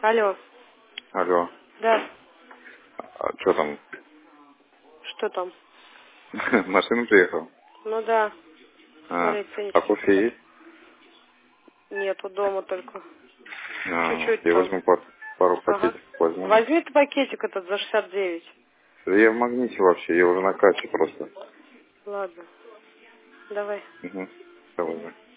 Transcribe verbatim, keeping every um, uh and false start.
Алло. Алло. Да. А что там? Что там? Машина приехала? Ну да. А, Смотри, ценники а сейчас. кофе есть? Нету дома только. А, Чуть-чуть я там. возьму пару, пару Ага. пакетиков возьму. Возьми ты пакетик этот за шестьдесят девять. Да я в магните вообще, я уже на кассе просто. Ладно. Давай. Угу. Давай, Мгм. давай.